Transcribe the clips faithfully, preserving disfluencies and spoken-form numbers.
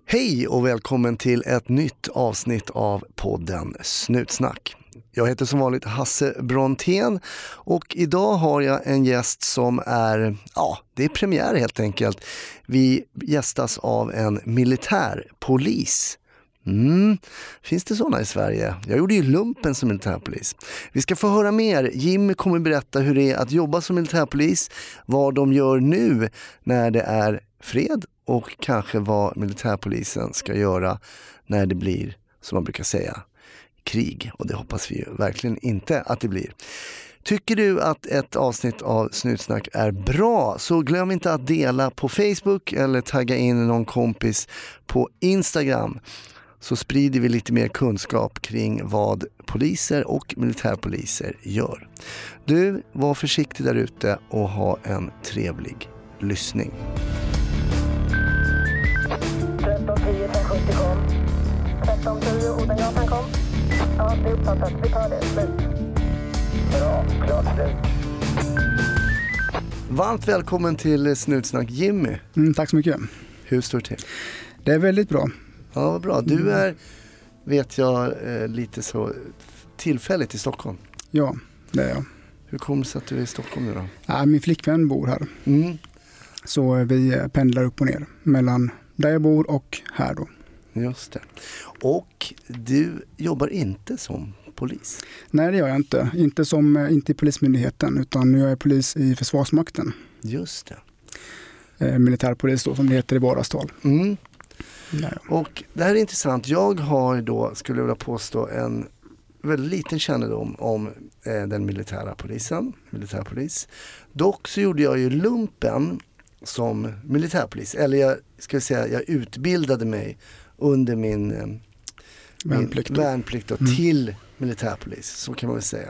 Hej och välkommen till ett nytt avsnitt av podden Snutsnack. Jag heter som vanligt Hasse Brontén och idag har jag en gäst som är, ja, det är premiär helt enkelt. Vi gästas av en militärpolis. Mm. Finns det sådana i Sverige? Jag gjorde ju lumpen som militärpolis. Vi ska få höra mer. Jimmy kommer berätta hur det är att jobba som militärpolis, vad de gör nu när det är fred och kanske vad militärpolisen ska göra när det blir, som man brukar säga, krig. Och det hoppas vi ju verkligen inte att det blir. Tycker du att ett avsnitt av Snutsnack är bra, så glöm inte att dela på Facebook eller tagga in någon kompis på Instagram. Så sprider vi lite mer kunskap kring vad poliser och militärpoliser gör. Du, var försiktig där ute och ha en trevlig lyssning. tretton tio från sjuttio kom. tretton tio Odengatan kom. Ja, det är uppfattat. Vi tar det. Slut. Bra, klart slut. Varmt välkommen till Snutsnack, Jimmy. Mm, tack så mycket. Hur står det till? Det är väldigt bra. Ja, vad bra. Du är, vet jag, lite så tillfälligt i Stockholm. Ja, det är jag. Hur kommer det sig att du är i Stockholm nu då? Ja, min flickvän bor här. Mm. Så vi pendlar upp och ner mellan där jag bor och här då. Just det. Och du jobbar inte som polis? Nej, det gör jag inte. Inte som inte i polismyndigheten, utan jag är polis i Försvarsmakten. Just det. Eh, militärpolis då, som det heter i vardagstal. Mm. Ja. Och det här är intressant. Jag har då, skulle jag vilja påstå, en väldigt liten kännedom om eh, den militära polisen, militärpolis. Dock så gjorde jag ju lumpen som militärpolis. Eller jag ska säga, jag utbildade mig under min eh, värnplikt, min värnplikt då, mm. till militärpolis. Så kan man väl säga.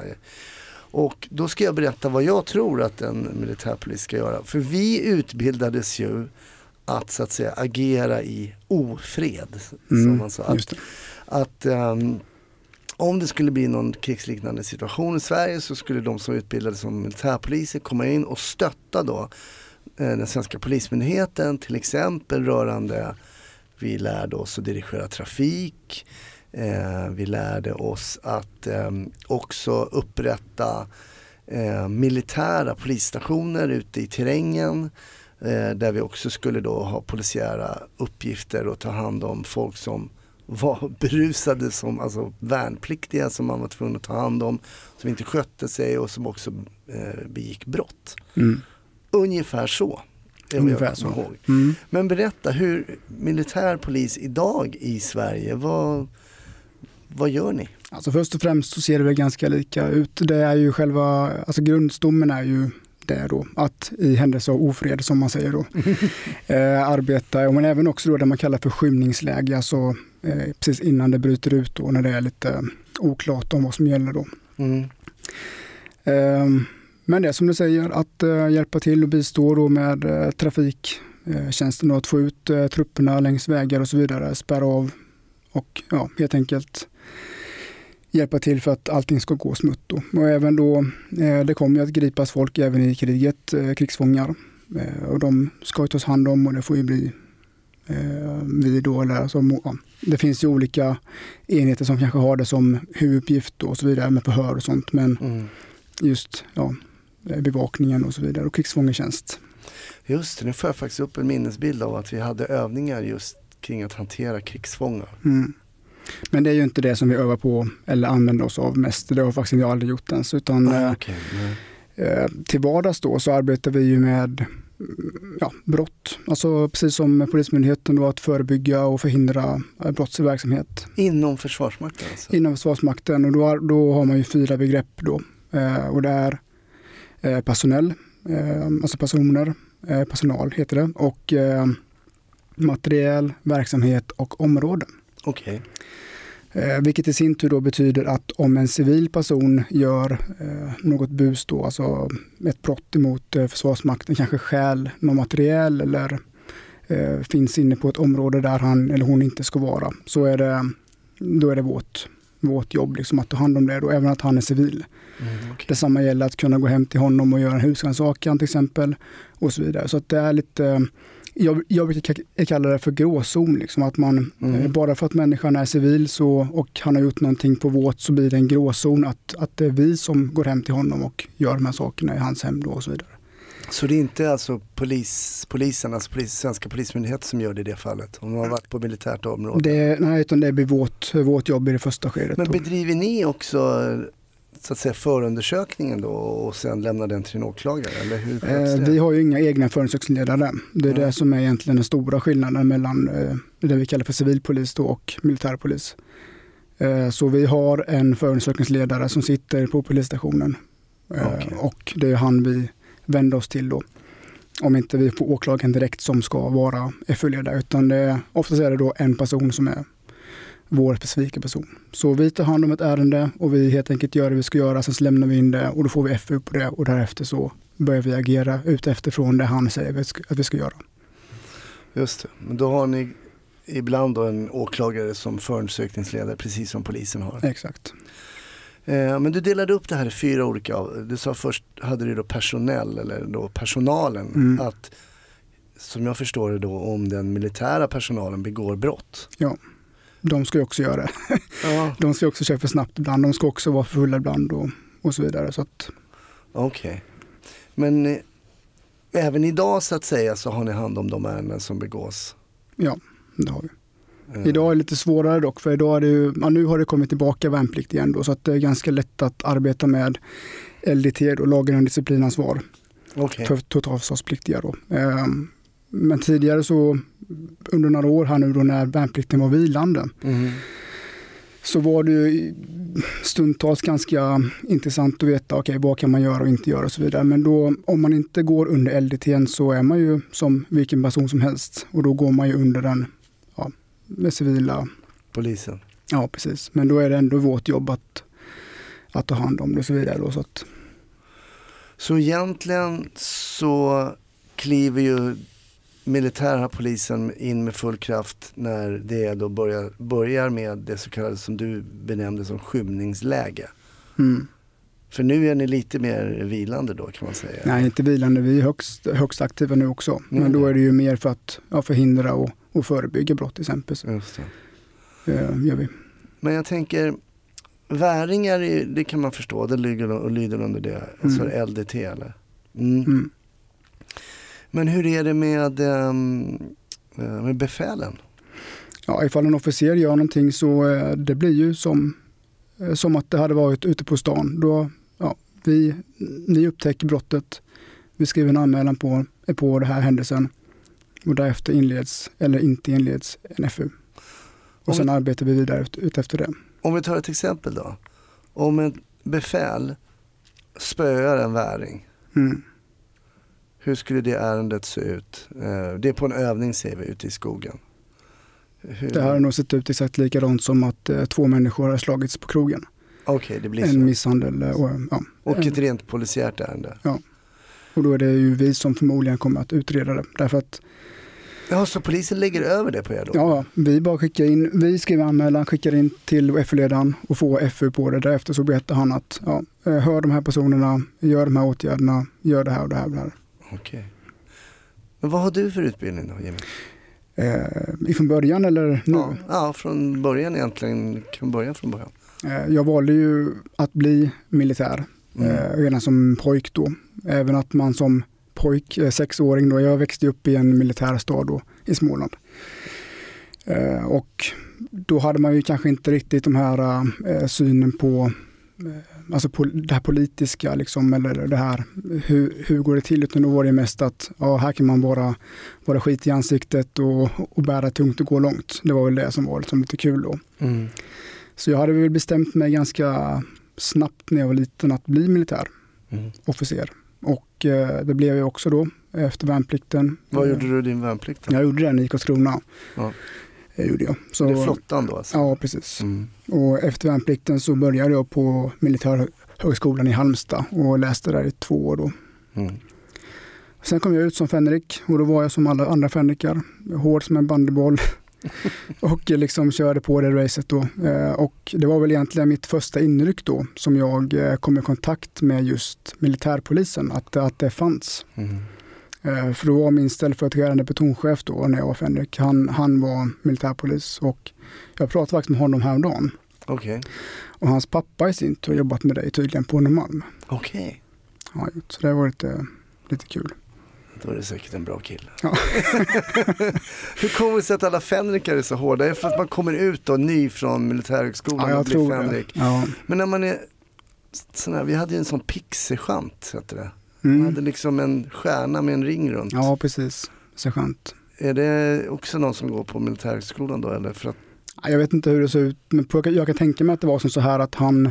Och då ska jag berätta vad jag tror att en militärpolis ska göra. För vi utbildades ju att så att säga agera i ofred. Mm, som man sa. Att, att um, om det skulle bli någon krigsliknande situation i Sverige, så skulle de som utbildade som militärpoliser komma in och stötta då eh, den svenska polismyndigheten, till exempel rörande, vi lärde oss att dirigera trafik, eh, vi lärde oss att eh, också upprätta eh, militära polisstationer ute i terrängen, där vi också skulle då ha polisiära uppgifter och ta hand om folk som var berusade, som alltså värnpliktiga som man var tvungen att ta hand om, som inte skötte sig och som också eh, begick brott. Mm. Ungefär så. Ungefär så. Ihåg. Mm. Men berätta, hur militärpolis idag i Sverige, vad, vad gör ni? Alltså först och främst så ser det väl ganska lika ut. Det är ju själva, alltså grundstommen är ju det då, att i händelse av ofred, som man säger då, eh, arbeta, men även också då det man kallar för skymningsläge, alltså eh, precis innan det bryter ut då, när det är lite eh, oklart om vad som gäller då. Mm. Eh, men det är som du säger, att eh, hjälpa till och bistå då med eh, trafiktjänsten eh, att få ut eh, trupperna längs vägar och så vidare, spärra av och ja, helt enkelt hjälpa till för att allting ska gå smutt då. Och även då, eh, det kommer ju att gripas folk även i kriget, eh, krigsfångar. Eh, och de ska ju tas hand om, och det får ju bli eh, vi då, eller alltså, ja, det finns ju olika enheter som kanske har det som huvuduppgift då, och så vidare, med förhör och sånt. Men mm. just ja, bevakningen och så vidare, och krigsfångetjänst. Just det, nu får jag faktiskt upp en minnesbild av att vi hade övningar just kring att hantera krigsfångar. Mm. Men det är ju inte det som vi övar på eller använder oss av mest. Det har faktiskt jag aldrig gjort ens. Utan ah, okay. eh, till vardags då så arbetar vi ju med ja, brott. Alltså precis som Polismyndigheten då, att förebygga och förhindra brottslig verksamhet. Inom Försvarsmakten alltså? Inom Försvarsmakten, och då, då har man ju fyra begrepp då. Eh, och det är eh, personell, eh, alltså personer, eh, personal heter det. Och eh, materiell, verksamhet och områden. Okej. Okay. Eh, vilket i sin tur då betyder att om en civil person gör eh, något bus då, alltså ett brott emot eh, Försvarsmakten, kanske stjäl någon materiell eller eh, finns inne på ett område där han eller hon inte ska vara, så är det, då är det vårt, vårt jobb liksom att ta hand om det då, även att han är civil. Mm, okay. Detsamma gäller att kunna gå hem till honom och göra en husrannsakan till exempel och så vidare. Så att det är lite jag, jag brukar kalla det för gråzon. Liksom, att man, Mm. eh, bara för att människan är civil så, och han har gjort någonting på vårt så blir det en gråzon. Att, att det är vi som går hem till honom och gör de här sakerna i hans hem då och så vidare. Så det är inte alltså polis, polisen, alltså polis, svenska polismyndigheter som gör det i det fallet? Om de har varit på militärt område? Det, nej, utan det blir vårt, vårt jobb i det första skedet. Men då. bedriver ni också så att säga förundersökningen då och sen lämnar den till en åklagare? Eller hur sköts Eh, det? vi har ju inga egna förundersökningsledare. Det är Mm. det som är egentligen den stora skillnaden mellan eh, det vi kallar för civilpolis då och militärpolis. Eh, så vi har en förundersökningsledare som sitter på polisstationen. Eh, Okej. Och det är han vi vänder oss till då. Om inte vi får åklagaren direkt som ska vara F U-ledare, utan det är, oftast är det då en person som är vår specifika person. Så vi tar hand om ett ärende och vi helt enkelt gör det vi ska göra, sen så lämnar vi in det och då får vi F U på det och därefter så börjar vi agera ut efterifrån det han säger att vi ska göra. Just det, men då har ni ibland då en åklagare som förundersökningsledare precis som polisen har. Exakt. Eh, men du delade upp det här i fyra olika, av- du sa först hade du då personell eller då personalen Mm. att som jag förstår det då om den militära personalen begår brott. De ska ju också göra det. Ja. De ska också köra för snabbt ibland, de ska också vara för fulla ibland och, och så vidare. Så att, Okej. Men eh, även idag så att säga så har ni hand om de ärenden som begås. ja, det har vi. Eh, Idag är det lite svårare dock, för idag är det ju, ja, nu har det kommit tillbaka värnplikt igen då, så att det är ganska lätt att arbeta med L D T, då, lagen om disciplinansvar, Okej. för totalförsvarspliktiga då. Ehm, Men tidigare så, under några år här nu då när värnplikten var vilande, Mhm. så var det ju stundtals ganska intressant att veta okej, vad kan man göra och inte göra och så vidare. Men då, om man inte går under L D T så är man ju som vilken person som helst och då går man ju under den, ja, med civila. Polisen. Ja, precis. Men då är det ändå vårt jobb att, att ta hand om det och så vidare. Då, så att, Så egentligen så kliver ju militära polisen in med full kraft när det då börjar, börjar med det så kallade som du benämnde som skymningsläge. mm. För nu är ni lite mer vilande då kan man säga. Nej, inte vilande. Vi är högst, högst aktiva nu också. Men Mm. då är det ju mer för att ja, förhindra och, och förebygga brott till exempel. Så, Just det. eh, gör vi. Men jag tänker, väringar, är- det kan man förstå, det lyder, och lyder under det, alltså Mm. L D T eller? Mm. Mm. Men hur är det med, ehm, eh, med befälen? Ja, ifall en officer gör någonting så eh, det blir ju som, eh, som att det hade varit ute på stan. Då, ja, vi, ni upptäcker brottet, vi skriver en anmälan på, på den här händelsen och därefter inleds, eller inte inleds, en F U. Och Om sen vi- arbetar vi vidare ut, ut efter det. Om vi tar ett exempel då. Om en befäl spöar en väring, Mm. hur skulle det ärendet se ut? Eh, Det är på en övning ser vi ute i skogen. Hur... Det här har nog sett ut exakt likadant som att eh, två människor har slagits på krogen. Okej, det blir så. En misshandel. eh, Och, ja. Och ett rent polisiärt ärende. och då är det ju vi som förmodligen kommer att utreda det. Därför att Ja, så polisen lägger över det på er då? ja, vi bara skickar in, vi skriver anmälan, skickar in till F U-ledaren och får F U på det. Därefter så berättar han att ja, eh, hör de här personerna, gör de här åtgärderna, gör det här och det här och det här. Okej. Men vad har du för utbildning då, Jimmy? Eh, ifrån början eller nu? Ja, ja, från början egentligen. Kan börja från början. Eh, jag valde ju att bli militär Mm. eh, redan som pojk då. Även att man som pojk, eh, sexåring då, jag växte upp i en militärstad då i Småland. Eh, och då hade man ju kanske inte riktigt de här eh, synen på eh, alltså på det här politiska liksom, eller det här hur, hur går det till, utan då var det mest att ja, här kan man bara vara skit i ansiktet och, och bära tungt och gå långt. Det var väl det som var liksom lite kul då. Mm. Så jag hade väl bestämt mig ganska snabbt när jag var liten att bli militär Mm. officer. Och eh, det blev jag också då efter värnplikten. Vad Eh, gjorde du i din värnplikt då? Jag gjorde den i Karlskrona. Ja. Det gjorde jag. Så, Det är flottan då alltså? Ja, precis. Mm. Och efter värnplikten så började jag på Militärhögskolan i Halmstad och läste där i två år då. Mm. Sen kom jag ut som fänrik och då var jag som alla andra fänrikar, hård som en bandyboll och liksom körde på det racet då. Eh, och det var väl egentligen mitt första inryck då som jag eh, kom i kontakt med just militärpolisen, att, att det fanns. Mm. För då var min ställföreträdande plutonchef då när jag var fänrik, han, han var militärpolis och jag pratade faktiskt med honom häromdagen. Okej. Okay. Och hans pappa i sin tur har jobbat med dig tydligen på Norrmalm. Okej. Okay. Ja, så det var lite, lite kul. Då är det säkert en bra kille. Ja. Hur kommer det sig att alla fänrikar är så hårda? Är det för att man kommer ut då ny från militärhögskolan ja, och blir fänrik? Ja. Men när man är sån här, vi hade ju en sån pixie-schant, heter det. Mm. Man hade liksom en stjärna med en ring runt. Ja, precis. Sergeant. Är det också någon som går på militärhögskolan då? Eller för att... Jag vet inte hur det ser ut, men jag kan tänka mig att det var som så här att han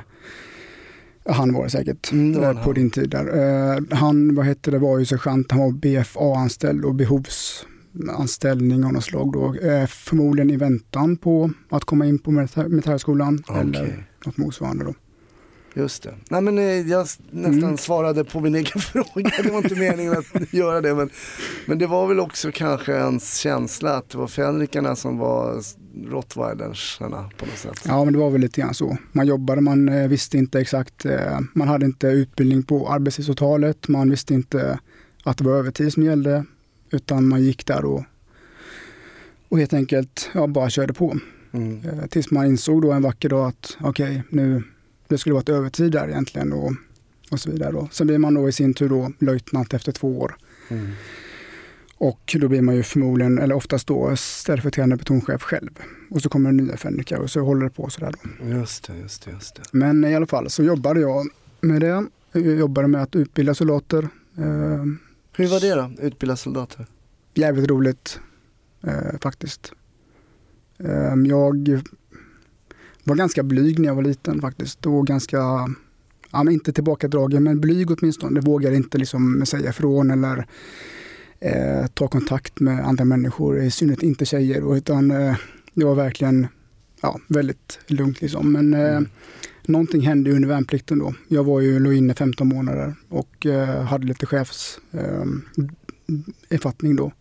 han var det säkert mm, det var på han. din tid där. Han, vad heter det, var ju sergeant, han var B F A-anställd och behovsanställning av något slag då. Förmodligen i väntan på att komma in på militärskolan okay. eller något motsvarande då. Just det. Nej, men jag nästan mm. svarade på min egen fråga. Det var inte meningen att göra det. Men, men det var väl också kanske ens känsla att det var fänrikarna som var rottweilersarna på något sätt. Ja, men det var väl lite grann så. Man jobbade, man visste inte exakt. Man hade inte utbildning på arbetstidsavtalet. Man visste inte att det var övertid som gällde. Utan man gick där och, och helt enkelt ja, bara körde på. Mm. Tills man insåg då en vacker dag att okej, okay, nu det skulle vara ett övertid där egentligen och, och så vidare. Då. Sen blir man då i sin tur då löjtnant efter två år. Mm. Och då blir man ju förmodligen, eller oftast då, ställföreträdande plutonchef själv. Och så kommer en nya fänrikar och så håller det på sådär då. Just det, just det, just det. Men i alla fall så jobbade jag med det. Jag jobbade med att utbilda soldater. Hur var det då, utbilda soldater? Jävligt roligt eh, faktiskt. Eh, jag... var ganska blyg när jag var liten faktiskt. Och ganska, ja, men inte tillbakadragen, men blyg åtminstone. Det vågar inte liksom säga ifrån eller eh, ta kontakt med andra människor. I synnerhet inte tjejer. Utan eh, det var verkligen ja, väldigt lugnt liksom. Men eh, mm. någonting hände under värnplikten då. Jag var ju låg inne femton månader och eh, hade lite chefs eh, erfattning då.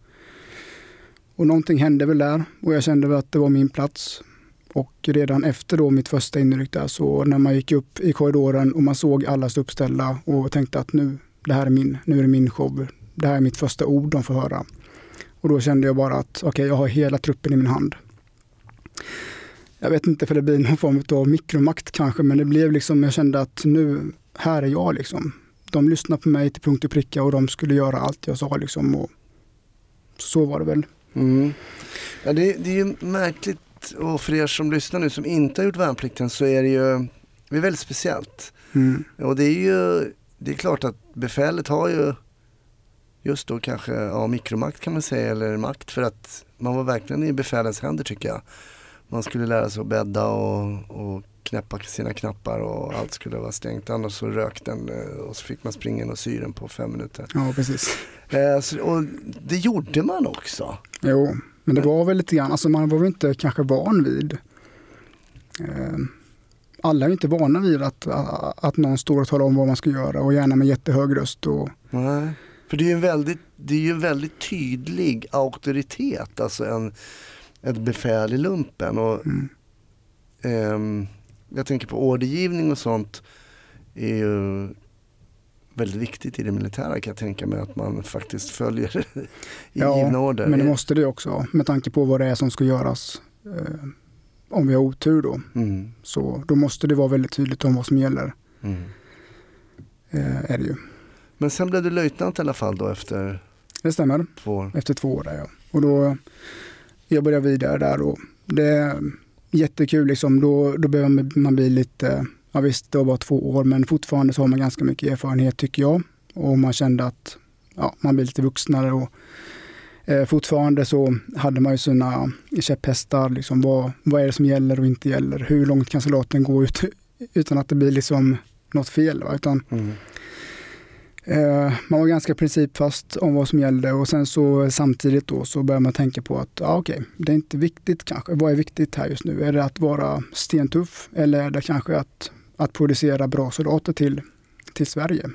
Och någonting hände väl där. Och jag kände väl att det var min plats. Och redan efter då mitt första inryck där, så när man gick upp i korridoren och man såg alla stå uppställda och tänkte att nu, det här är min, nu är det min show. Det här är mitt första ord de får höra. Och då kände jag bara att okej, okay, jag har hela truppen i min hand. Jag vet inte, för det blir någon form av mikromakt kanske, men det blev liksom, jag kände att nu, här är jag liksom. De lyssnade på mig till punkt och pricka och de skulle göra allt jag sa liksom. Och så var det väl. Mm. Ja, det, det är ju märkligt. Och för er som lyssnar nu som inte har gjort värnplikten så är det ju det är väldigt speciellt. Mm. Och det är ju det är klart att befälet har ju just då kanske ja, mikromakt kan man säga, eller makt, för att man var verkligen i befälens händer tycker jag. Man skulle lära sig att bädda och, och knäppa sina knappar och allt skulle vara stängt, annars så rök den och så fick man springa och sy den på fem minuter. Ja, precis. Eh, så, och det gjorde man också. Jo. Men det var väl lite grann, alltså man var väl inte kanske van vid. Eh, alla är inte vana vid att, att, att någon står och talar om vad man ska göra och gärna med jättehög röst. Och... Nej, för det är ju en väldigt, det är ju en väldigt tydlig auktoritet, alltså en, ett befäl i lumpen. Och, mm. eh, jag tänker på ordergivning och sånt är ju väldigt viktigt i det militära, kan jag tänka mig, att man faktiskt följer i ja, givna order. Men det måste det också, med tanke på vad det är som ska göras. Eh, om vi har otur då. Mm. Så då måste det vara väldigt tydligt om vad som gäller. Mm. Eh, är det ju. Men sen blev du löjtnant i alla fall då efter det stämmer. två år? Efter två år där, ja. Och då jag började vidare där och det är jättekul liksom. Då, då behöver man bli lite... Ja visst, det var bara två år, men fortfarande så har man ganska mycket erfarenhet tycker jag. Och man kände att ja, man blir lite vuxnare och eh, fortfarande så hade man ju sina käpphästar. Liksom, vad, vad är det som gäller och inte gäller? Hur långt kan soldaten gå ut, utan att det blir liksom något fel? Va? Utan, mm. eh, man var ganska principfast om vad som gällde och sen så samtidigt då så börjar man tänka på att ja, okej, okay, det är inte viktigt kanske. Vad är viktigt här just nu? Är det att vara stentuff eller är det kanske att att producera bra soldater till, till Sverige.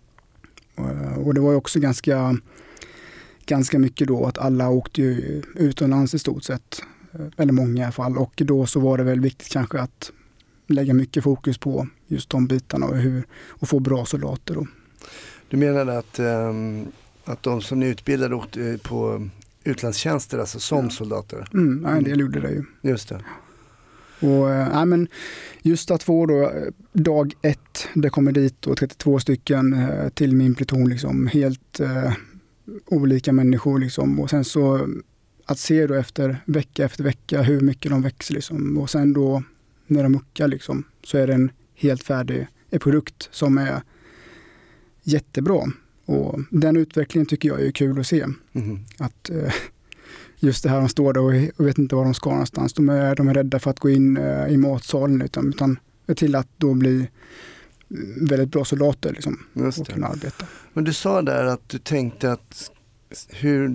Och det var ju också ganska, ganska mycket då att alla åkte ju utomlands i stort sett, eller många i alla fall. Och då så var det väl viktigt kanske att lägga mycket fokus på just de bitarna och, hur, och få bra soldater då. Du menar att um, Att de som är utbildade åkte på utlandstjänster, alltså som ja. soldater. Mm, ja, en del gjorde det ju. Just det. Och, äh, men just att få då, dag ett, det kommer dit och trettiotvå stycken äh, till min pluton, liksom, helt äh, olika människor. Liksom. Och sen så att se då efter vecka efter vecka hur mycket de växer. Liksom. Och sen då när de muckar liksom, så är det en helt färdig produkt som är jättebra. Och den utvecklingen tycker jag är kul att se. Mm. Att äh, just det här, de står där och vet inte var de ska någonstans. De är, de är rädda för att gå in äh, i matsalen utan, utan till att då bli väldigt bra soldater liksom, och kunna arbeta. Men du sa där att du tänkte att hur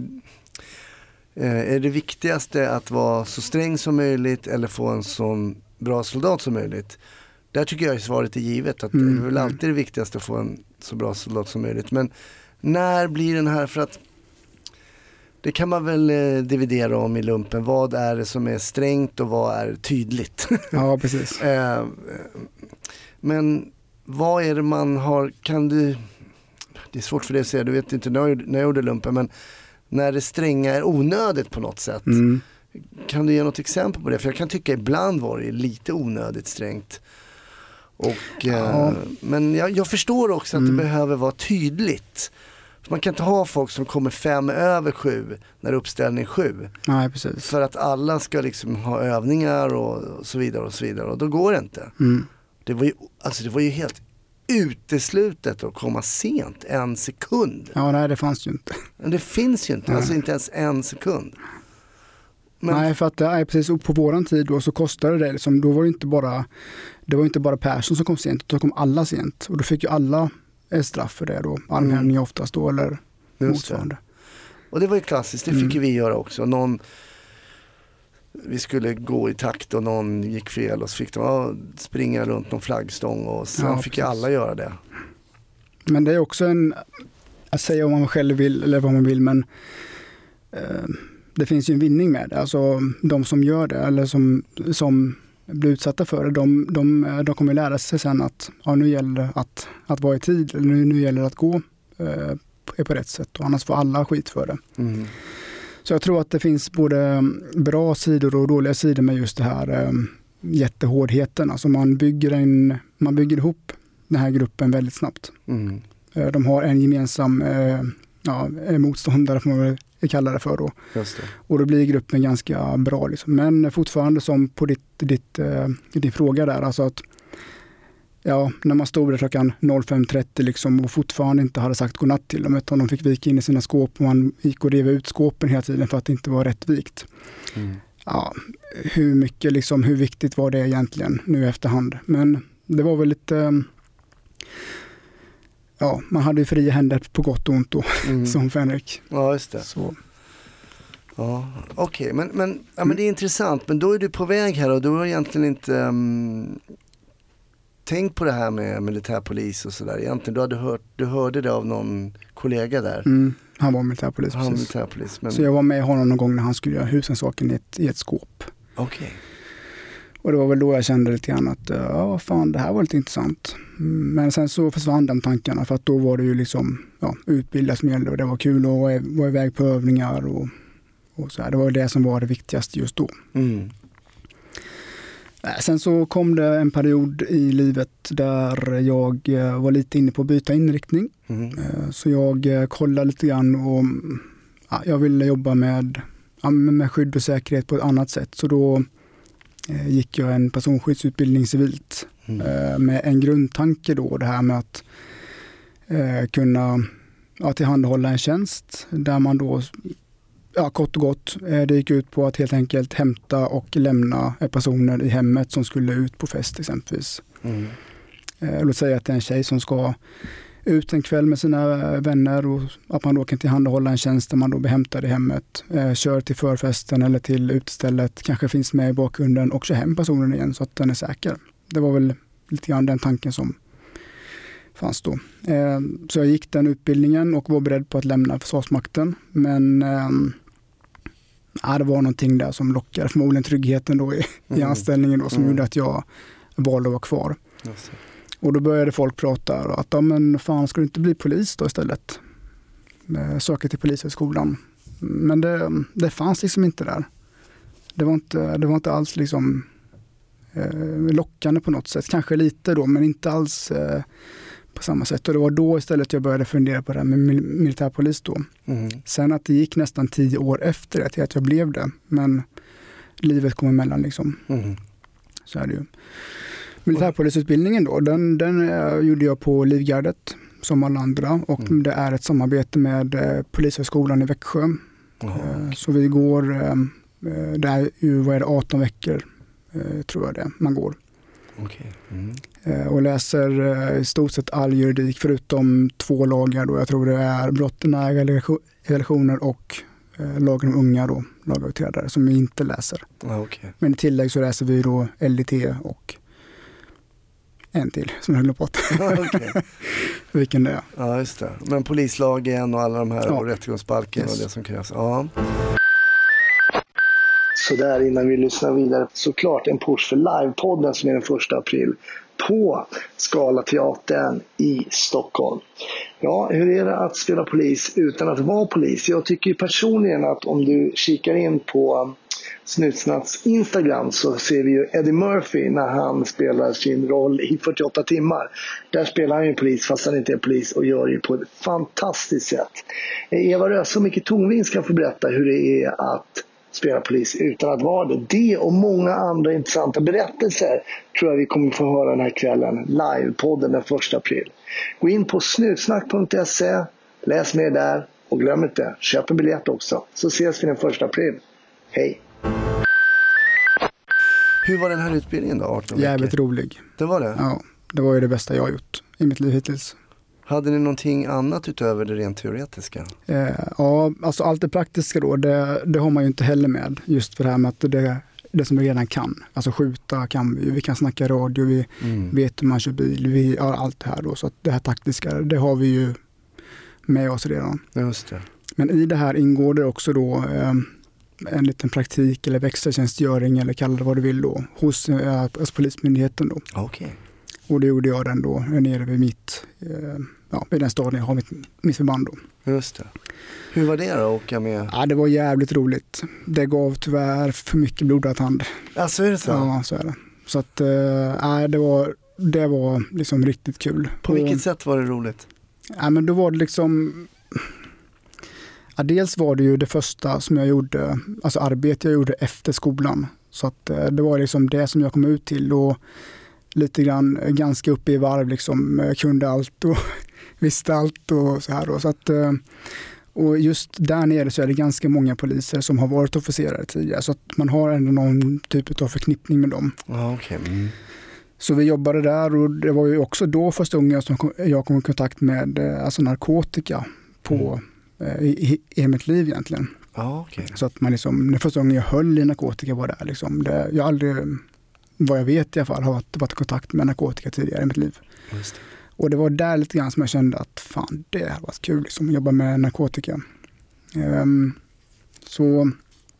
eh, är det viktigaste att vara så sträng som möjligt eller få en så bra soldat som möjligt? Där tycker jag svaret är givet. Att mm. det är väl alltid det viktigaste att få en så bra soldat som möjligt. Men när blir den här, för att det kan man väl eh, dividera om i lumpen. Vad är det som är strängt och vad är tydligt? Ja, precis. eh, men vad är det man har, kan du, det är svårt för dig att säga, du vet inte när jag, när jag gjorde lumpen, men när det stränga är onödigt på något sätt. Mm. Kan du ge något exempel på det? För jag kan tycka ibland var det lite onödigt strängt. Och, ja. eh, men jag, jag förstår också att mm. det behöver vara tydligt. Man kan inte ha folk som kommer fem över sju när uppställning sju. Nej, precis. För att alla ska liksom ha övningar och, och så vidare och så vidare. Och då går det inte. Mm. Det var ju, alltså det var ju helt uteslutet att komma sent en sekund. Ja, nej, det fanns ju inte. Men det finns ju inte, nej. Alltså inte ens en sekund. Men... Nej, för att det är precis på våran tid då så kostade det liksom, då var det inte bara det var inte bara Persson som kom sent, då kom alla sent och då fick ju alla ett straff för det då, armhävning mm. oftast då eller motsvarande. Och det var ju klassiskt, det fick mm. ju vi göra också. Någon, vi skulle gå i takt och någon gick fel och så fick de ja, springa runt någon flaggstång och sen ja, fick ju alla göra det. Men det är också en, att säga om man själv vill eller vad man vill, men eh, det finns ju en vinning med det. Alltså de som gör det eller som, som blir utsatta för det, de, de, de kommer lära sig sen att ja, nu gäller det att, att vara i tid, eller nu, nu gäller det att gå eh, på, på rätt sätt och annars får alla skit för det. Mm. Så jag tror att det finns både bra sidor och dåliga sidor med just det här eh, jättehårdheten. Alltså man bygger, en, man bygger ihop den här gruppen väldigt snabbt. Mm. Eh, de har en gemensam eh, ja, motståndare får man väl kalla det för då. Just det. Och då blir gruppen ganska bra. Liksom. Men fortfarande som på ditt, ditt, eh, din fråga där, alltså att ja, när man stod där klockan fem trettio liksom, och fortfarande inte hade sagt godnatt till dem, utan de fick vika in i sina skåp och man gick och rev ut skåpen hela tiden för att det inte var rätt vikt. Mm. Ja, hur mycket, liksom, hur viktigt var det egentligen nu efterhand? Men det var väl lite... Ja, man hade ju fria händer på gott och ont då, mm. som Fänrik. Ja, just det. Så. Ja, okej. Okay. Men, men, ja, men det är intressant. Men då är du på väg här och du har egentligen inte um, tänkt på det här med militärpolis och sådär. Egentligen, du, hade hört, du hörde det av någon kollega där. Mm, han var militärpolis. Han var militärpolis men... Så jag var med honom någon gång när han skulle göra husrannsakan i ett, i ett skåp. Okej. Okay. Och det var väl då jag kände lite grann att ja, fan, det här var lite intressant. Men sen så försvann de tankarna för att då var det ju liksom ja, utbildas som gällde och det var kul att vara iväg på övningar och, och så här. Det var det som var det viktigaste just då. Mm. Sen så kom det en period i livet där jag var lite inne på att byta inriktning. Mm. Så jag kollade lite grann och ja, jag ville jobba med, ja, med skydd och säkerhet på ett annat sätt. Så då gick jag en personskyddsutbildning civilt mm. med en grundtanke då, det här med att eh, kunna ja, tillhandahålla en tjänst där man då, ja, kort och gott, eh, det gick ut på att helt enkelt hämta och lämna personer i hemmet som skulle ut på fest exempelvis. Mm. Eh, låt säga att det är en tjej som ska ut en kväll med sina vänner och att man då kan tillhandahålla en tjänst där man då blir hämtad i hemmet, eh, kör till förfesten eller till utstället, kanske finns med i bakgrunden och kör hem personen igen så att den är säker. Det var väl lite grann den tanken som fanns då. Eh, så jag gick den utbildningen och var beredd på att lämna Försvarsmakten, men eh, ja, det var någonting där som lockade, förmodligen tryggheten då i, mm. i anställningen då, som mm. gjorde att jag valde att vara kvar. Och då började folk prata att ja, men fan, ska du inte bli polis då istället? söka till Polishögskolan. Men det, det fanns liksom inte där. Det var inte, det var inte alls liksom eh, lockande på något sätt. Kanske lite då, men inte alls eh, på samma sätt. Och det var då istället jag började fundera på det här med mil- militärpolis då. Mm. Sen att det gick nästan tio år efter det till att jag blev det. Men livet kom emellan liksom. Mm. Så är det ju. Militärpolisutbildningen då, den, den eh, gjorde jag på Livgardet som alla andra. Och mm. det är ett samarbete med eh, Polishögskolan i Växjö. Mm. Eh, så vi går, eh, det är ju vad är det, arton veckor eh, tror jag det, man går. Okay. Mm. Eh, och läser eh, i stort sett all juridik förutom två lagar då. Jag tror det är brott i nära relationer och eh, lagen om unga då, lagöverträdare som vi inte läser. Ah, okay. Men i tillägg så läser vi då L I T och en till som jag glömde på. Okay. Vilken det är. Ja, just det. Men polislagen och alla de här ja. och rättegångsbalken yes. och det som krävs. Ja. Så där innan vi lyssnar vidare, såklart en push för livepodden som är den första april på Scalateatern i Stockholm. Ja, hur är det att spela polis utan att vara polis? Jag tycker personligen att om du kikar in på Snutsnacks Instagram så ser vi ju Eddie Murphy när han spelar sin roll i fyrtioåtta timmar. Där spelar han ju polis fast han inte är polis och gör det på ett fantastiskt sätt. Eva Röse och Micke Tungvins kan få berätta hur det är att spela polis utan att vara det. Det och många andra intressanta berättelser tror jag vi kommer få höra den här kvällen. Livepodden den första april. Gå in på snutsnack punkt se, läs mer där och glöm inte, köp en biljett också. Så ses vi den första april. Hej! Hur var den här utbildningen då? arton veckor? Jävligt rolig. Det var det? Ja, det var ju det bästa jag har gjort i mitt liv hittills. Hade ni någonting annat utöver det rent teoretiska? Eh, ja, alltså allt det praktiska då, det, det har man ju inte heller med. Just för det här med att det, det som vi redan kan. Alltså skjuta kan vi, vi kan snacka radio, vi mm. vet hur man kör bil, vi har allt det här då. Så att det här taktiska, det har vi ju med oss redan. Just det. Men i det här ingår det också då eh, en liten praktik eller växeltjänstgöring eller kalla det vad du vill då hos, eh, hos polismyndigheten då. Okej. Okay. Och det gjorde jag den då nere vid mitt, eh, ja, vid den staden jag har mitt, mitt förband då. Just det. Hur var det då att åka med? Ja, det var jävligt roligt. Det gav tyvärr för mycket blodad hand. Ja, så är det så? Ja, så är det. Så att, eh, det var, det var liksom riktigt kul. På vilket och, sätt var det roligt? Ja, men då var det liksom... Ja, dels var det ju det första som jag gjorde, alltså arbete jag gjorde efter skolan. Så att det var liksom det som jag kom ut till och lite grann ganska uppe i varv liksom, kunde allt och visste allt och så här då. Så att, och just där nere så är det ganska många poliser som har varit officerare tidigare så att man har ändå någon typ av förknippning med dem. Ah, okay. Mm. Så vi jobbade där och det var ju också då första gången som jag kom i kontakt med alltså narkotika på mm. i, i mitt liv egentligen. Ah, okay. Så att man liksom, den första gången jag höll i narkotika var där liksom, det, jag aldrig, vad jag vet i alla fall, har varit, varit i kontakt med narkotika tidigare i mitt liv. Just det. Och det var där lite grann som jag kände att fan, det har varit kul liksom, att jobba med narkotika. Um, så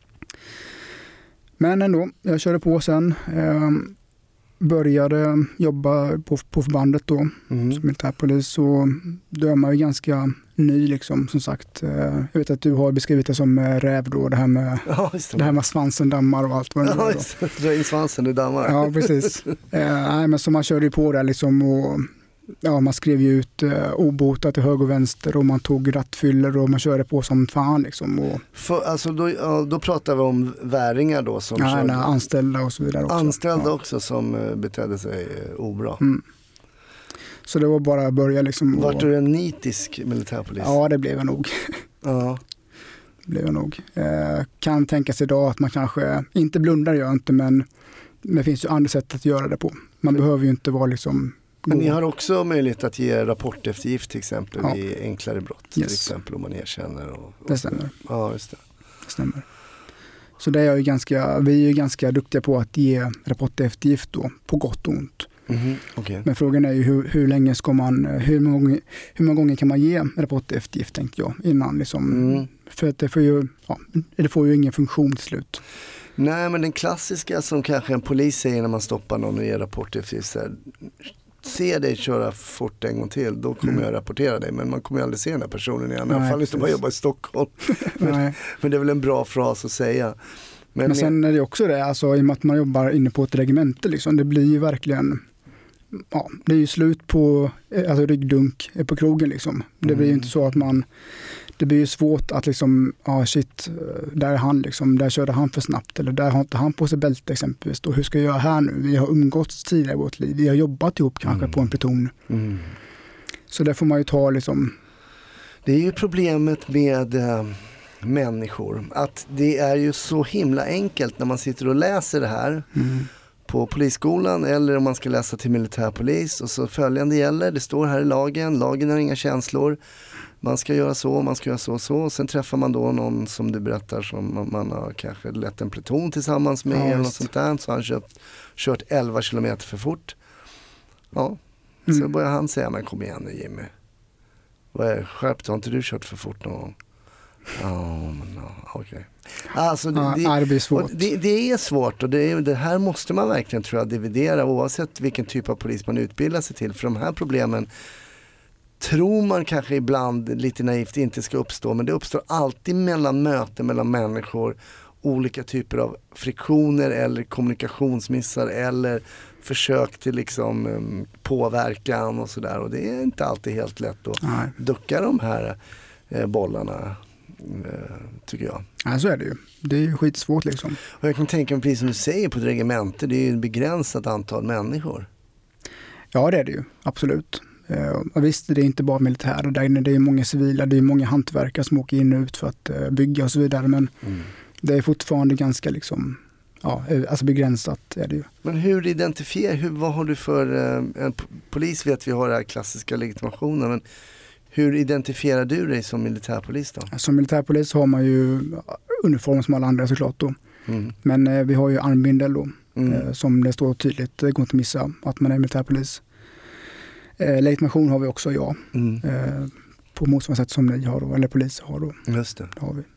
men ändå, jag körde på sen. Um, började jobba på, på förbandet då mm. som militärpolis och då är man ju ganska ny liksom, som sagt. Jag vet att du har beskrivit det som räv då, det här med, ja, det. det här med svansen, dammar och allt vad det ja, är. Dra in svansen i dammar. Ja, precis. eh, nej, men så man körde ju på det liksom och ja, man skrev ju ut eh, obotat till höger och vänster och man tog rattfyller och man körde på som fan liksom. Och, För, alltså då, ja, då pratar vi om väringar då som ja, körde, nej, anställda och så vidare också. Anställda ja. också som uh, betedde sig uh, obra. Mm. Så det var bara att börja liksom. Vart du en nitisk militärpolis? Ja, det blev jag nog. Ja. Det blev jag nog. Eh, kan tänka sig idag att man kanske, inte blundar jag inte, men det finns ju andra sätt att göra det på. Man mm. behöver ju inte vara liksom. Men ni har också möjlighet att ge rapporteftergift till exempel ja. i enklare brott. Yes. Till exempel om man erkänner. Och, och det stämmer. Ja, just det. Det stämmer. Så det är ju ganska, vi är ju ganska duktiga på att ge rapporteftergift då, på gott och ont. Mm-hmm. Okay. Men frågan är ju hur, hur länge ska man, hur många, hur många gånger kan man ge rapporteftergift tänkte jag innan liksom. Mm. För att det får ju, ja, det får ju ingen funktion till slut. Nej, men den klassiska som kanske en polis säger när man stoppar någon och ger rapporteftergift, ser dig köra fort en gång till, då kommer mm. jag rapportera dig. Men man kommer ju aldrig se den här personen igen. I alla fall inte bara jobba i Stockholm. men, men det är väl en bra fras att säga. Men, men sen är det också det, alltså, i och med att man jobbar inne på ett regemente, liksom, det blir ju verkligen, ja, det är ju slut på alltså, ryggdunk på krogen. Liksom. Det mm. blir ju inte så att man, det blir ju svårt att liksom, ja shit, där är han liksom, där körde han för snabbt, eller där har inte han på sig bälte exempelvis. Då, hur ska jag göra här nu? Vi har umgåtts tidigare i vårt liv, vi har jobbat ihop kanske mm. på en pluton. Mm. Så där får man ju ta liksom. Det är ju problemet med äh, människor, att det är ju så himla enkelt när man sitter och läser det här mm. på polisskolan, eller om man ska läsa till militärpolis, och så följande gäller, det står här i lagen, lagen har inga känslor. Man ska göra så, man ska göra så och så. Sen träffar man då någon som du berättar som man har kanske lett en pluton tillsammans med. Ja, eller något sånt där. Så har han köpt, kört elva kilometer för fort. Ja, mm. så börjar han säga, men kom igen nu Jimmy. Vad är skärpt, har inte du kört för fort någon gång? Oh, no, okej. Okay. Alltså, det, ja, det blir svårt. Det, det är svårt, och det, det här måste man verkligen, tror jag, dividera oavsett vilken typ av polis man utbildar sig till. För de här problemen tror man kanske ibland lite naivt inte ska uppstå, men det uppstår alltid mellan möten mellan människor, olika typer av friktioner eller kommunikationsmissar eller försök till liksom um, påverkan och sådär, och det är inte alltid helt lätt att Nej. ducka de här eh, bollarna, eh, tycker jag. Ja, så är det ju. Det är ju skitsvårt liksom. Och jag kan tänka mig, precis som du säger, på ett regemente, det är ju ett begränsat antal människor. Ja, det är det ju, absolut. Och visst, det är inte bara militärer där inne, det är många civila, det är många hantverkare som åker in och ut för att bygga och så vidare, men mm. det är fortfarande ganska liksom, ja, alltså begränsat är det ju. Men hur identifierar, hur, vad har du för, en polis vet vi har den här klassiska legitimationen, men hur identifierar du dig som militärpolis då? Som militärpolis har man ju uniform som alla andra såklart då, mm. men vi har ju armbindel då, mm. som det står tydligt, det går inte att missa att man är militärpolis. Eh, legitimation har vi också, ja. Mm. Eh, på motsvarande sätt som ni har då, eller poliser har då. Just det. det har vi.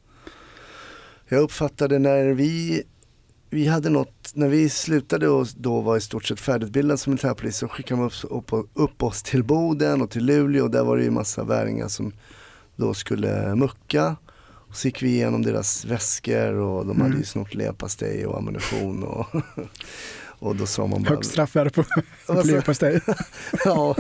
Jag uppfattade när vi vi hade något, när vi slutade och då var i stort sett färdigutbildade som militärpolis, så skickade man upp, upp, upp oss till Boden och till Luleå, och där var det ju massa väringar som då skulle mucka. Och så gick vi igenom deras väskor, och de mm. hade ju snott lepastej och ammunition och och då sa man bara... Högst straffvärde på lepastej. ja,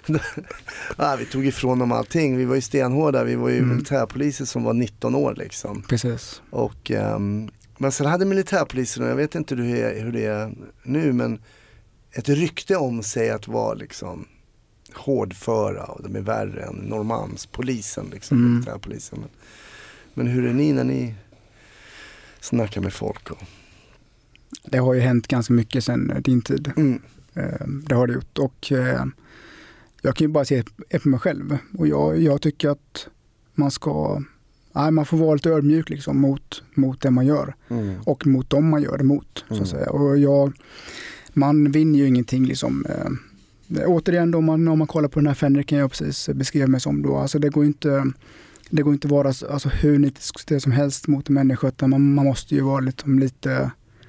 ja, vi tog ifrån dem allting. Vi var ju stenhårda. Vi var ju mm. militärpoliser som var nitton år liksom. Precis. Och, um, men sen hade militärpolisen, jag vet inte hur det, är, hur det är nu, men ett rykte om sig att vara liksom hårdföra, och de är värre än Norrmalmspolisen liksom, mm. militärpolisen. Men, men hur är ni när ni snackar med folk? Och... Det har ju hänt ganska mycket sedan din tid. Mm. Det har det gjort. Och jag kan ju bara se på mig själv. Och jag, jag tycker att man ska... Nej, man får vara lite ödmjuk liksom, mot, mot det man gör. Mm. Och mot dem man gör det mot. Mm. Så att säga. Och jag, man vinner ju ingenting. Liksom, äh, återigen, då man, om man kollar på den här Fenriken jag precis beskrev mig som. Då, alltså det går inte... Det går inte vara alltså, hur nitiskt som helst mot en människa. Utan man, man måste ju vara liksom, lite...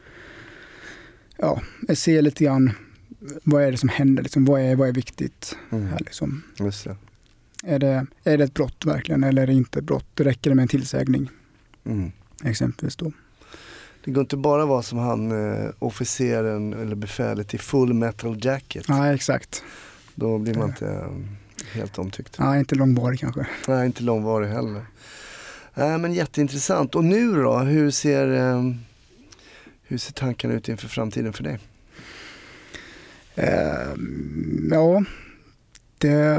Ja, jag ser lite grann vad är det som händer, liksom, vad, är, vad är viktigt mm. här liksom. Just det. Är det, är det ett brott verkligen, eller är det inte ett brott? Det räcker med en tillsägning. Mm. Exempelvis då. Det går inte bara vara som han eh, officeren eller befälet i Full Metal Jacket. Ja, exakt. Då blir man inte eh, helt omtyckt. Nej, inte långvarig kanske. Nej, inte långvarig heller. Nej, men jätteintressant. Och nu då, hur ser... Eh, Hur ser tankarna ut inför framtiden för dig? Uh, ja, det,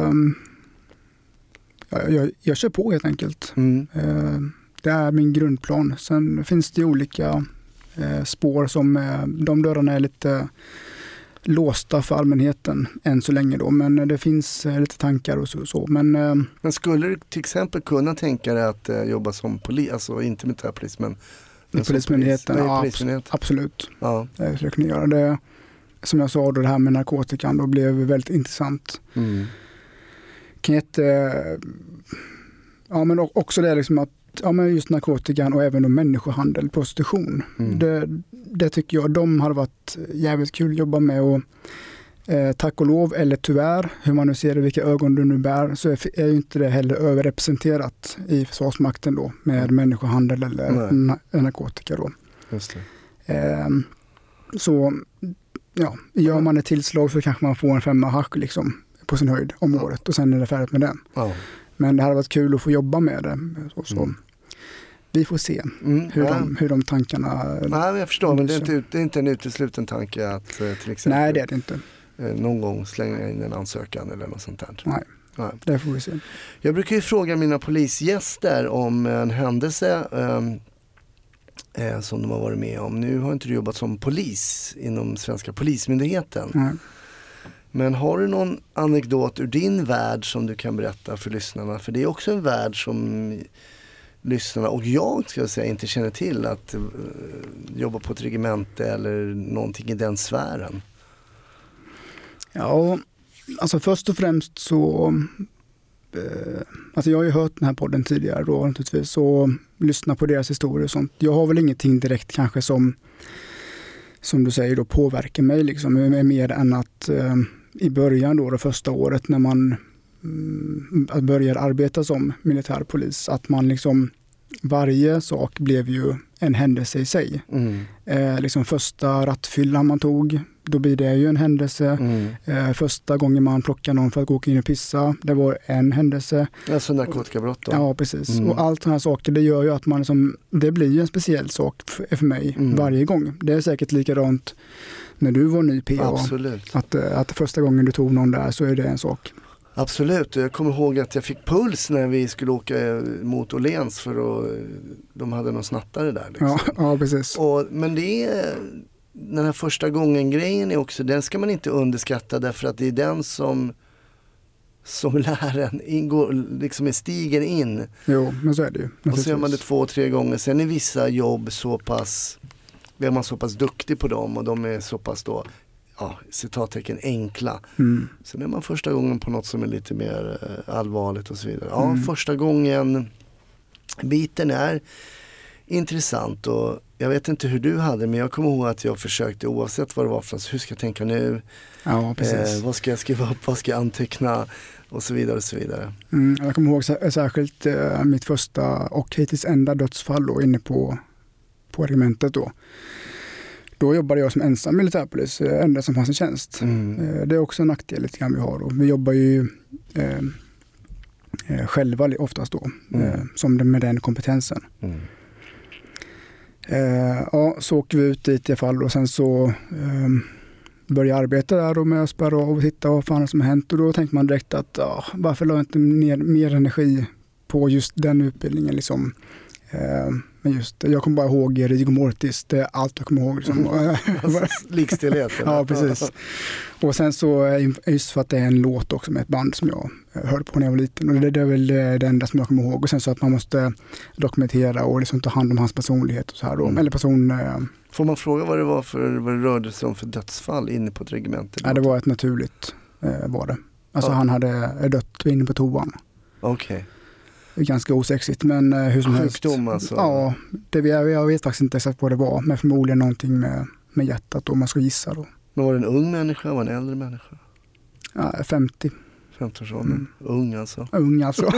ja jag, jag kör på helt enkelt. Mm. Uh, det är min grundplan. Sen finns det olika uh, spår som uh, de dörrarna är lite låsta för allmänheten än så länge då. Men det finns uh, lite tankar och så. så. Men, uh, men skulle du till exempel kunna tänka dig att uh, jobba som polis, alltså inte militärpolis, men Polismyndigheten, polis, ja, polismyndigheten, absolut. Ja. Det skulle jag kunna göra. Det, som jag sa, då, det här med narkotikan då blev väldigt intressant. Mm. Kan jätte, ja, men också det liksom att ja, men just narkotikan och även då människohandel, prostitution. Mm. Det, det tycker jag, de hade varit jävligt kul att jobba med, och Eh, tack och lov, eller tyvärr, hur man nu ser det, vilka ögon du nu bär, så är, är ju inte det heller överrepresenterat i Försvarsmakten då, med mm. människohandel eller na- narkotika då. Just det. Eh, så ja, gör man ett tillslag så kanske man får en femma hasch liksom, på sin höjd om året och sen är det färdigt med det. Ja. Men det hade varit kul att få jobba med det. Så, så. Mm. Vi får se mm, hur, ja. de, hur de tankarna... Nej, jag förstår, men det är, inte, det är inte en utesluten tanke att till exempel Nej, det är det inte. någon gång slänga in en ansökan eller något sånt där. Nej, Nej. det får vi se. Jag brukar ju fråga mina polisgäster om en händelse um, eh, som de har varit med om. Nu har inte du jobbat som polis inom Svenska Polismyndigheten. Nej. Men har du någon anekdot ur din värld som du kan berätta för lyssnarna? För det är också en värld som lyssnarna och jag ska jag säga inte känner till, att uh, jobba på ett regemente eller någonting i den sfären. Ja, alltså först och främst så eh, alltså jag har ju hört den här podden tidigare då naturligtvis, så lyssna på deras historier och sånt. Jag har väl ingenting direkt kanske som som du säger då påverkar mig liksom, mer än att eh, i början då det första året när man mm, börjar arbeta som militärpolis, att man liksom varje sak blev ju en händelse i sig. Mm. Eh, liksom första rattfyllan man tog, då blir det ju en händelse. Mm. Eh, första gången man plockar någon för att gå in och pissa, det var en händelse. Alltså narkotikabrott då? Ja, precis. Mm. Och allt sådana här saker, det gör ju att man liksom, det blir ju en speciell sak för, för mig mm. varje gång. Det är säkert likadant när du var ny P A. Absolut. Att, att första gången du tog någon där så är det en sak. Absolut, jag kommer ihåg att jag fick puls när vi skulle åka mot Åhléns för att de hade någon snattare där. Liksom. Ja, ja, precis. Och, men det är, den här första gången grejen är också, den ska man inte underskatta därför att det är den som som lär en ingår, liksom stiger in. Jo, men så är det ju. Och så gör man det två, tre gånger. Sen är vissa jobb så pass, är man så pass duktig på dem och de är så pass då, ja, citattecken enkla. Mm. Sen är man första gången på något som är lite mer eh, allvarligt och så vidare. Ja, mm. första gången biten är intressant och jag vet inte hur du hade, men jag kommer ihåg att jag försökte oavsett vad det var för, hur ska jag tänka nu? Ja, precis. Eh, vad ska jag skriva upp, vad ska jag anteckna och så vidare och så vidare. Mm, jag kommer ihåg särskilt eh, mitt första och hittills enda dödsfall då, inne på, på regementet då. Då jobbade jag som ensam militärpolis, enda som fanns i tjänst. Mm. Det är också en nackdel lite grann vi har då. Vi jobbar ju eh, själva oftast då, mm. eh, som med den kompetensen. Mm. Eh, ja, så åker vi ut dit i alla fall och sen så eh, började jag arbeta där då med att spärra av och titta vad fan som har hänt. Och då tänkte man direkt att ja, varför la jag inte ner mer energi på just den utbildningen liksom. Eh, men just, jag kommer bara ihåg Rigor Mortis, det är allt jag kommer ihåg. Liksom. Likstillhet. Ja, precis. Och sen så, just för att det är en låt också med ett band som jag hörde på när jag var liten. Och det, det är väl det enda som jag kommer ihåg. Och sen så att man måste dokumentera och liksom ta hand om hans personlighet och så här då. Mm. Eller person... Eh, Får man fråga vad det var för, vad det rörde sig om för dödsfall inne på ett regemente? Ja, det var ett naturligt, eh, var det. Alltså ja. Han hade dött inne på toan. Okej. Okay. Ganska osexigt, men eh, hur som Sjukdom helst. alltså? Ja, det, jag, jag vet faktiskt inte exakt vad det var, men förmodligen någonting med, med hjärtat då, om man ska gissa då. Men var det en ung människa, var det en äldre människa? Ja, femtio. femtio-årsåldern, mm. ung alltså. Ung alltså.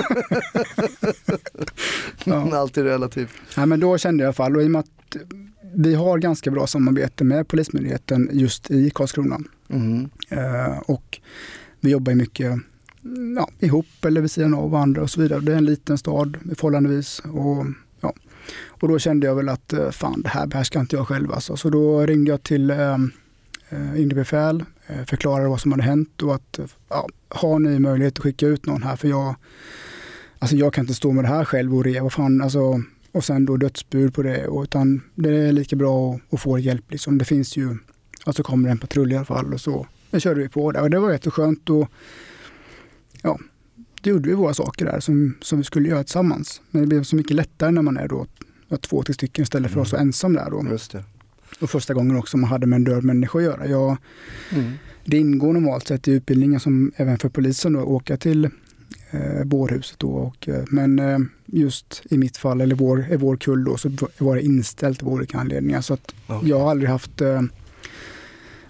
Ja. Alltid relativt. Ja, men då kände jag i alla fall, och i och med att vi har ganska bra samarbete med Polismyndigheten just i Karlskrona. Mm. Eh, och vi jobbar mycket ja, ihop eller vid sidan av varandra och så vidare. Det är en liten stad förhållandevis. Och, ja. och då kände jag väl att fan, det här behärskar inte jag själv. Alltså. Så då ringde jag till eh, Indebefäl, eh, förklarade vad som hade hänt och att ja, har ni möjlighet att skicka ut någon här, för jag, alltså jag kan inte stå med det här själv och reva fan, alltså, och sen då dödsbud på det, och, utan det är lika bra att, att få hjälp liksom. Det finns ju, alltså kommer en patrull i alla fall, och så det körde vi på det, och det var jätteskönt. Och ja, det gjorde vi våra saker där som, som vi skulle göra tillsammans. Men det blev så mycket lättare när man är då två till stycken istället för mm. oss och ensam där då. Just det. Och första gången också man hade med en död människa att göra. Jag, mm. Det ingår normalt sett i utbildningen som även för polisen då, åka till eh, bårhuset då. Och, eh, men eh, just i mitt fall, eller vår, i vår kull då, så var det inställt av olika anledningar. Så att okay. jag har aldrig haft... Eh,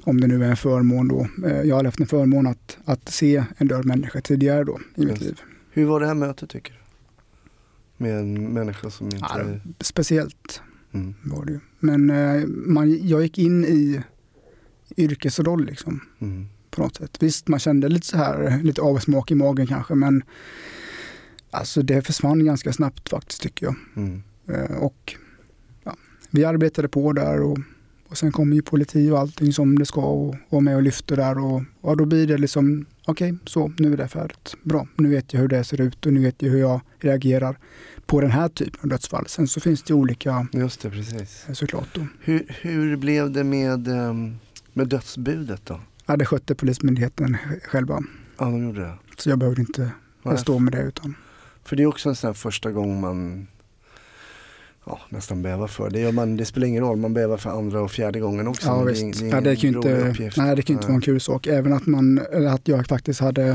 om det nu är en förmån då. Jag har haft en förmån att, att se en död människa tidigare då i mitt liv. Hur var det här mötet tycker du? Med en människa som inte... Ja, speciellt mm. var det ju. Men man, jag gick in i yrkesroll liksom. Mm. På något sätt. Visst, man kände lite så här, lite avsmak i magen kanske, men alltså det försvann ganska snabbt faktiskt tycker jag. Mm. Och ja, vi arbetade på där och, och sen kom ju politi och allting som det ska och var med och lyfte där och, och då blir det liksom, okej, okay, så nu är det färdigt. Bra, nu vet jag hur det ser ut och nu vet jag hur jag reagerar på den här typen av dödsfall. Sen så finns det olika... Just det, precis. Såklart då. Hur, hur blev det med, med dödsbudet då? Ja, det skötte polismyndigheten själva. Ja, de gjorde det. Så jag behövde inte ja, stå med det utan... För det är också en sån här första gång man ja, nästan bävar för. Det, gör man, det spelar ingen roll, man bävar för andra och fjärde gången också. Ja, visst. Det, det, ja, det kan ju inte, nej, det kan inte vara en kul sak. Även att, man, att jag faktiskt hade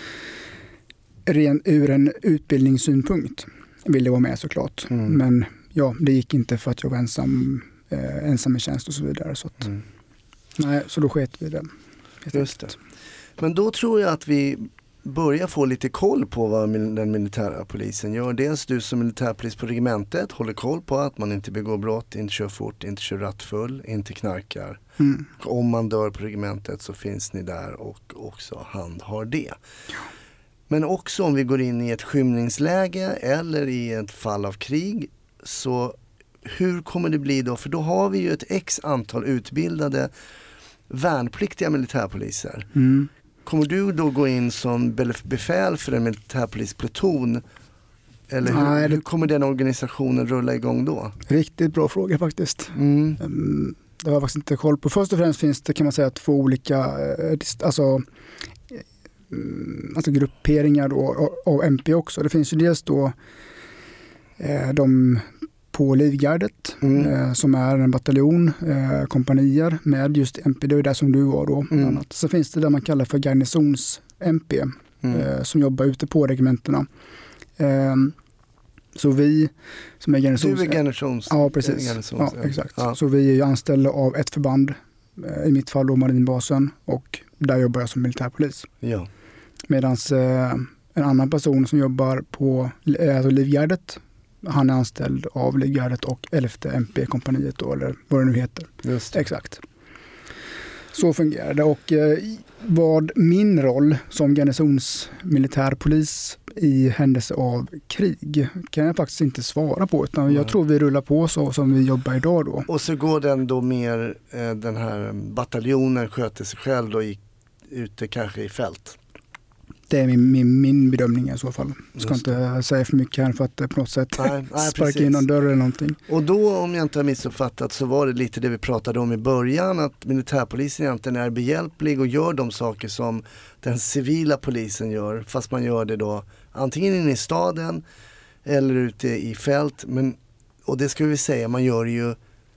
ren, ur en utbildningssynpunkt ville vara med såklart. Mm. Men ja, det gick inte för att jag var ensam, eh, ensam i tjänst och så vidare. Så, att, mm. nej, så då sket vi det. Just det. Men då tror jag att vi börjar få lite koll på vad den militära polisen gör. Dels du som militärpolis på regementet håller koll på att man inte begår brott, inte kör fort, inte kör rattfull, inte knarkar. Mm. Om man dör på regementet så finns ni där och också handhar det. Ja. Men också om vi går in i ett skymningsläge eller i ett fall av krig, så hur kommer det bli då? För då har vi ju ett x antal utbildade värnpliktiga militärpoliser. Mm. Kommer du då gå in som befäl för en militärpolispluton? Eller hur, Nej, det... hur kommer den organisationen rulla igång då? Riktigt bra fråga faktiskt. Mm. Um, det har jag faktiskt inte koll på. Först och främst finns det, kan man säga, två olika alltså, alltså grupperingar då, av M P också. Det finns ju dels då eh, de på Livgardet mm. eh, som är en bataljon, eh, kompanier med just M P, det är där som du var då. Mm. Annat. Så finns det där man kallar för garnisons-M P mm. eh, som jobbar ute på regementerna. Eh, så vi som är garnisons... Du är garnisons... Ja, precis. Garnisons, ja, exakt. Ja. Så vi är ju anställda av ett förband, eh, i mitt fall då marinbasen, och där jobbar jag som militärpolis. Ja. Medan eh, en annan person som jobbar på eh, alltså Livgardet, han är anställd av Livgardet och elfte M P-kompaniet då, eller vad det nu heter. Just det. Exakt. Så fungerar det. Och eh, vad min roll som garnisonsmilitärpolis i händelse av krig kan jag faktiskt inte svara på, utan mm. jag tror vi rullar på så som vi jobbar idag då. Och så går den då mer, eh, den här bataljonen sköter sig själv då i, ute kanske i fält? Det är min, min, min bedömning i så fall. Jag ska inte säga för mycket här för att på något sätt nej, nej, sparka in någon dörr eller någonting. Och då, om jag inte har missuppfattat, så var det lite det vi pratade om i början, att militärpolisen egentligen är behjälplig och gör de saker som den civila polisen gör, fast man gör det då antingen inne i staden eller ute i fält. Men, och det ska vi säga, man gör det ju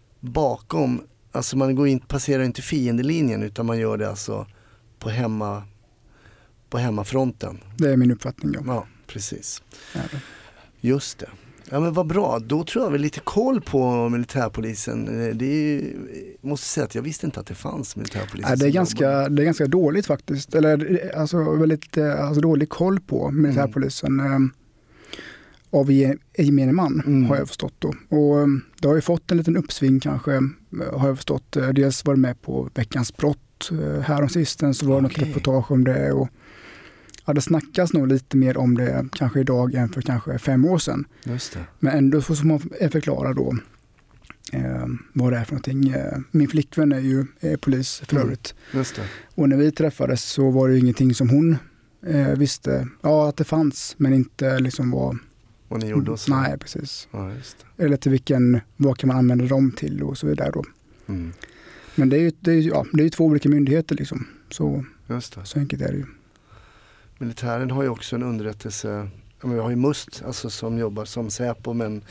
bakom, alltså man går in, passerar inte fiendelinjen, utan man gör det alltså på hemma på hemmafronten. Det är min uppfattning, ja. Ja, precis. Ja, det. Just det. Ja, men vad bra. Då tror jag vi lite koll på militärpolisen. Det är, måste säga att jag visste inte att det fanns militärpolisen. Ja, det är ganska, det är ganska dåligt faktiskt. Eller alltså väldigt alltså, dålig koll på militärpolisen. Mm. Av gemene man, mm. har jag förstått då. Och det har ju fått en liten uppsving kanske, har jag förstått. Dels var det med på Veckans brott här om sisten, så var det okay. något reportage om det, och ja, det snackas nog lite mer om det kanske idag än för kanske fem år sedan. Just det. Men ändå så får man förklara då eh, vad det är för någonting. Min flickvän är ju är polis för övrigt. Mm. Just det. Och när vi träffades så var det ju ingenting som hon eh, visste. Ja, att det fanns, men inte liksom vad... Vad ni gjorde så. Nej, precis. Ja, just det. Eller till vilken, vad kan man använda dem till och så vidare då. Mm. Men det är ju det är, ja, det är ju två olika myndigheter liksom. Så, just det. Så enkelt är det ju. Militären har ju också en underrättelse, vi har ju MUST alltså, som jobbar som Säpo, men,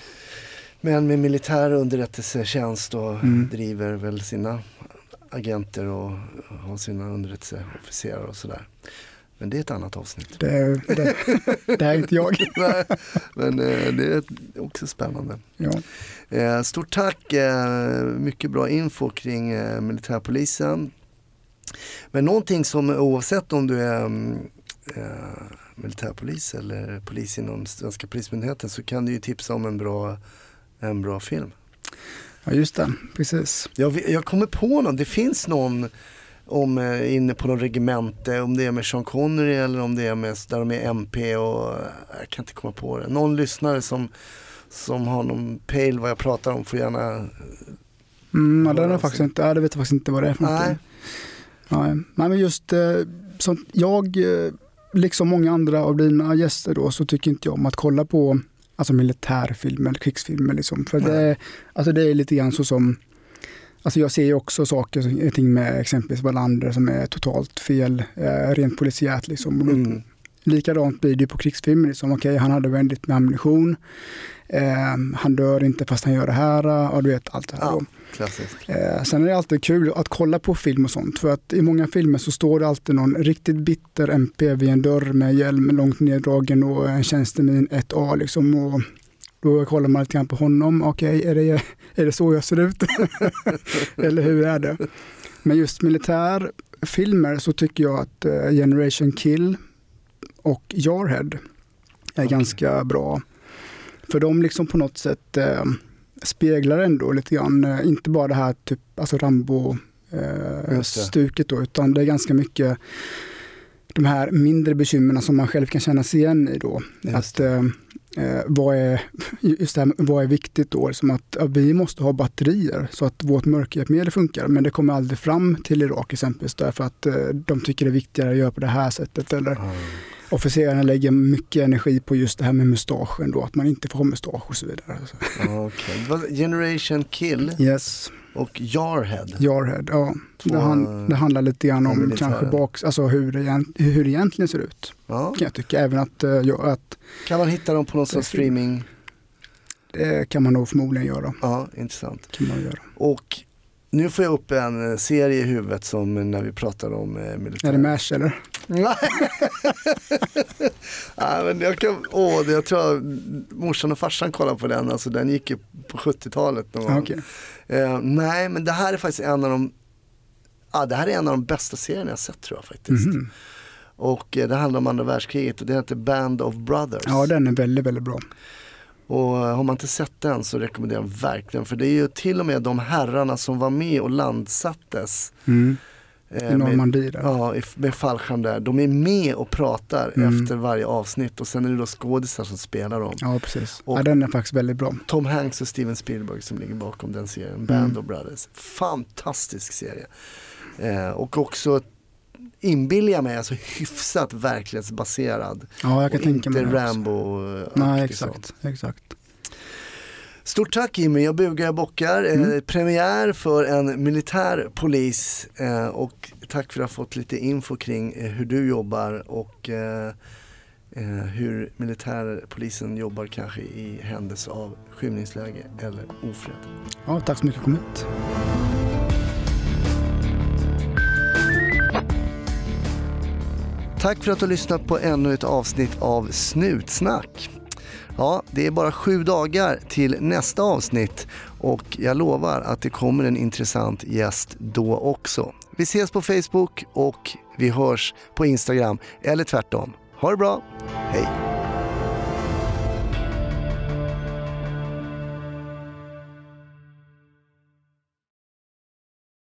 men med militär underrättelsetjänst och mm. driver väl sina agenter och har sina underrättelseofficerare och sådär. Men det är ett annat avsnitt. Det, det, det är inte jag. Nej, men eh, det är också spännande. Ja. Eh, stort tack, eh, mycket bra info kring eh, militärpolisen. Men någonting som oavsett om du är eh, militärpolis eller polis inom Svenska polismyndigheten så kan du ju tipsa om en bra, en bra film. Ja, just det, precis. Jag, jag kommer på någon, det finns någon om eh, inne på någon regemente, om det är med Sean Connery eller om det är med där de är M P och jag kan inte komma på det. Någon lyssnare som, som har någon pejl vad jag pratar om får gärna... Mm, ja, det, är faktiskt inte, ja, det vet jag faktiskt inte vad det är för någonting. Nej. Nej, men just eh, som jag, eh, liksom många andra av dina gäster då, så tycker inte jag om att kolla på alltså militärfilmer eller krigsfilmer liksom. För det, alltså det är lite grann så som, alltså jag ser ju också saker ting med exempelvis Wallander som är totalt fel, eh, rent polisiärt liksom. Mm. Likadant blir det på krigsfilmer liksom. Okej, okay, han hade väldigt med ammunition. Eh, han dör inte fast han gör det här och du vet allt det här. Ja, då. Eh, sen är det alltid kul att kolla på film och sånt för att i många filmer så står det alltid någon riktigt bitter M P vid en dörr med hjälm långt neddragen och en tjänstemin ett A liksom och då kollar man lite grann på honom. Okej, okay, är, det, är det så jag ser ut? Eller hur är det? Men just militärfilmer så tycker jag att uh, Generation Kill och Jarhead är okay. ganska bra. För de liksom på något sätt eh, speglar ändå lite grann, eh, inte bara det här typ, alltså Rambo-stuket eh, då, utan det är ganska mycket de här mindre bekymmerna som man själv kan känna sig igen i då. Att, eh, vad, är, just det här, vad är viktigt då? Som att ja, vi måste ha batterier så att vårt mörkerhjälpmedel funkar, men det kommer aldrig fram till Irak exempelvis därför att eh, de tycker det är viktigare att göra på det här sättet. Eller mm. officerarna lägger mycket energi på just det här med mustaschen då, att man inte får ha mustasch och så vidare. Okay. Generation Kill yes. och Jarhead. Jarhead, ja. Det, han, det handlar lite grann om kanske bak, alltså hur, det, hur det egentligen ser ut. Ja. Kan jag tycka, även att, ja, att... Kan man hitta dem på någon sorts streaming? Det kan man nog förmodligen göra. Ja, intressant. Kan man göra. Och nu får jag upp en serie i huvudet som när vi pratar om eh, militär. Är det MASH eller? Nej, ja, men jag, kan, åh, jag tror att morsan och farsan kollade på den. Alltså, den gick ju på sjuttiotalet. Okay. Eh, nej, men det här är faktiskt en av de ja, det här är en av de bästa serierna jag sett tror jag faktiskt. Mm-hmm. Och eh, det handlar om andra världskriget och det heter Band of Brothers. Ja, den är väldigt, väldigt bra. Och har man inte sett den så rekommenderar jag verkligen. För det är ju till och med de herrarna som var med och landsattes. Mm. Eh, I Normandie där. Ja, med fallskärm där. De är med och pratar mm. efter varje avsnitt. Och sen är det då skådisar som spelar dem. Ja, precis. Och ja, den är faktiskt väldigt bra. Tom Hanks och Steven Spielberg som ligger bakom den serien. Band mm. of Brothers. Fantastisk serie. Eh, och också inbilliga mig, alltså hyfsat verklighetsbaserad. Ja, jag kan tänka mig. Inte Rambo. Nej, exakt, exakt. Stort tack Jimmy, jag bugar, jag bockar. Mm. Eh, premiär för en militär polis eh, och tack för att du har fått lite info kring eh, hur du jobbar och eh, eh, hur militärpolisen jobbar kanske i händelse av skymningsläge eller ofred. Ja, tack så mycket för att du kom hit. Tack för att du har lyssnat på ännu ett avsnitt av Snutsnack. Ja, det är bara sju dagar till nästa avsnitt och jag lovar att det kommer en intressant gäst då också. Vi ses på Facebook och vi hörs på Instagram eller tvärtom. Ha det bra, hej!